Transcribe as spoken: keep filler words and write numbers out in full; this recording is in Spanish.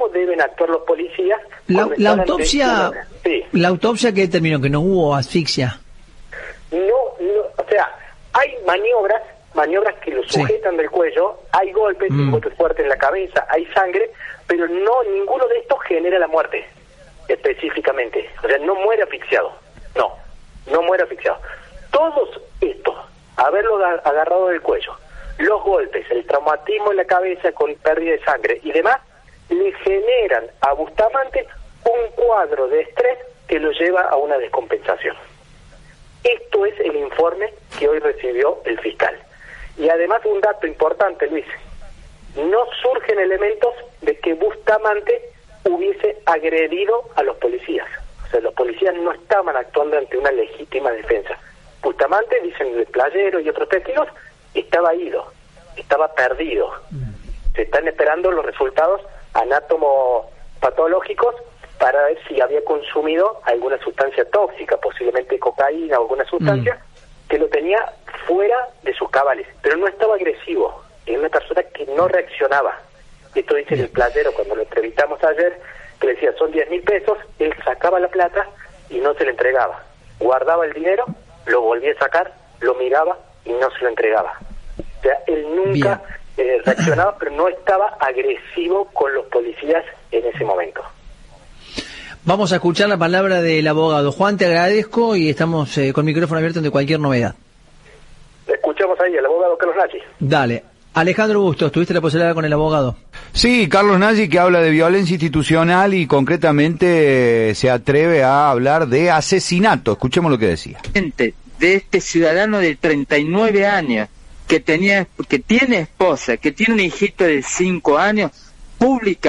deben actuar los policías. La, la autopsia, sí. La autopsia que determinó que no hubo asfixia. No, no, o sea, hay maniobras, maniobras que lo sujetan sí. del cuello, hay golpes, mm. golpes fuertes en la cabeza, hay sangre, pero no, ninguno de estos genera la muerte, específicamente. O sea, no muere asfixiado, no, no muere asfixiado. Todos estos, haberlo agarrado del cuello, los golpes, el traumatismo en la cabeza con pérdida de sangre y demás, le generan a Bustamante un cuadro de estrés que lo lleva a una descompensación. Esto es el informe que hoy recibió el fiscal. Y además un dato importante, Luis, no surgen elementos de que Bustamante hubiese agredido a los policías. O sea, los policías no estaban actuando ante una legítima defensa. Bustamante, dicen el playero y otros testigos, estaba ido, estaba perdido. Se están esperando los resultados anatomopatológicos para ver si había consumido alguna sustancia tóxica, posiblemente cocaína o alguna sustancia, mm. que lo tenía fuera de sus cabales, pero no estaba agresivo, era una persona que no reaccionaba. Esto dice el playero cuando lo entrevistamos ayer, que le decía, son diez mil pesos, él sacaba la plata y no se le entregaba. Guardaba el dinero, lo volvía a sacar, lo miraba y no se lo entregaba. O sea, él nunca eh, reaccionaba, pero no estaba agresivo con los policías en ese momento. Vamos a escuchar la palabra del abogado. Juan, te agradezco y estamos eh, con el micrófono abierto ante cualquier novedad. Escuchamos ahí al abogado Carlos Nagy. Dale. Alejandro Bustos, ¿tuviste la posibilidad con el abogado? Sí, Carlos Nagy, que habla de violencia institucional y concretamente eh, se atreve a hablar de asesinato. Escuchemos lo que decía. De este ciudadano de treinta y nueve años que tenía, que tiene esposa, que tiene un hijito de cinco años, pública